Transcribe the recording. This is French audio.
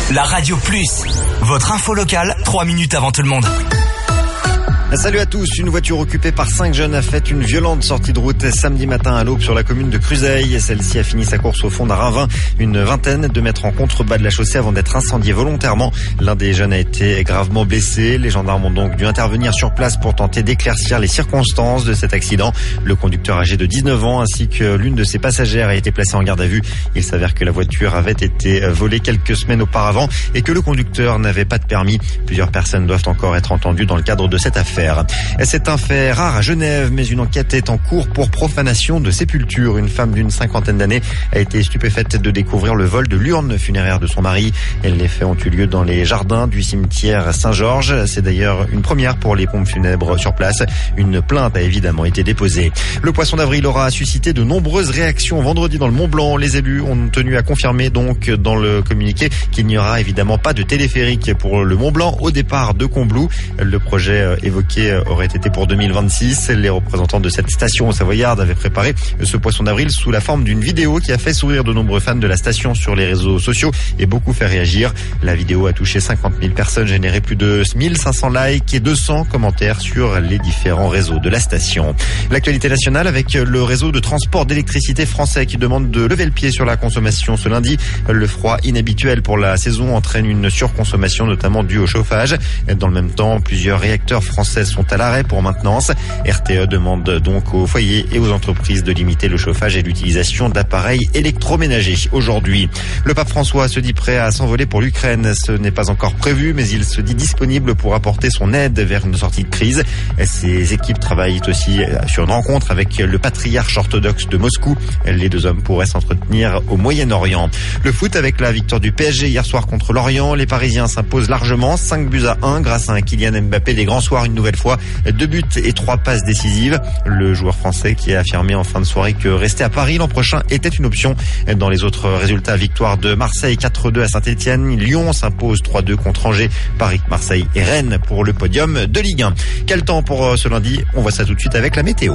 La Radio Plus, votre info locale, 3 minutes avant tout le monde. Salut à tous. Une voiture occupée par 5 jeunes a fait une violente sortie de route samedi matin à l'aube sur la commune de Cruseilles. Celle-ci a fini sa course au fond d'un ravin, une vingtaine de mètres en contrebas de la chaussée avant d'être incendiée volontairement. L'un des jeunes a été gravement blessé. Les gendarmes ont donc dû intervenir sur place pour tenter d'éclaircir les circonstances de cet accident. Le conducteur âgé de 19 ans ainsi que l'une de ses passagères a été placée en garde à vue. Il s'avère que la voiture avait été volée quelques semaines auparavant et que le conducteur n'avait pas de permis. Plusieurs personnes doivent encore être entendues dans le cadre de cette affaire. C'est un fait rare à Genève, mais une enquête est en cours pour profanation de sépulture. Une femme d'une 50aine d'années a été stupéfaite de découvrir le vol de l'urne funéraire de son mari. Les faits ont eu lieu dans les jardins du cimetière Saint-Georges. C'est d'ailleurs une première pour les pompes funèbres sur place. Une plainte a évidemment été déposée. Le poisson d'avril aura suscité de nombreuses réactions vendredi dans le Mont-Blanc. Les élus ont tenu à confirmer donc dans le communiqué qu'il n'y aura évidemment pas de téléphérique pour le Mont-Blanc au départ de Combloux. Le projet évoqué aurait été pour 2026. Les représentants de cette station savoyarde avaient préparé ce poisson d'avril sous la forme d'une vidéo qui a fait sourire de nombreux fans de la station sur les réseaux sociaux et beaucoup fait réagir. La vidéo a touché 50 000 personnes, généré plus de 1500 likes et 200 commentaires sur les différents réseaux de la station. L'actualité nationale avec le réseau de transport d'électricité français qui demande de lever le pied sur la consommation ce lundi. Le froid inhabituel pour la saison entraîne une surconsommation notamment due au chauffage. Dans le même temps, plusieurs réacteurs français sont à l'arrêt pour maintenance. RTE demande donc aux foyers et aux entreprises de limiter le chauffage et l'utilisation d'appareils électroménagers. Aujourd'hui, le pape François se dit prêt à s'envoler pour l'Ukraine. Ce n'est pas encore prévu, mais il se dit disponible pour apporter son aide vers une sortie de crise. Ses équipes travaillent aussi sur une rencontre avec le patriarche orthodoxe de Moscou. Les deux hommes pourraient s'entretenir au Moyen-Orient. Le foot avec la victoire du PSG hier soir contre l'Orient. Les Parisiens s'imposent largement, 5-1 grâce à un Kylian Mbappé des grands soirs une nouvelle fois. 2 buts et 3 passes décisives. Le joueur français qui a affirmé en fin de soirée que rester à Paris l'an prochain était une option. Dans les autres résultats, victoire de Marseille 4-2 à Saint-Etienne. Lyon s'impose 3-2 contre Angers. Paris, Marseille et Rennes pour le podium de Ligue 1. Quel temps pour ce lundi? On voit ça tout de suite avec la météo.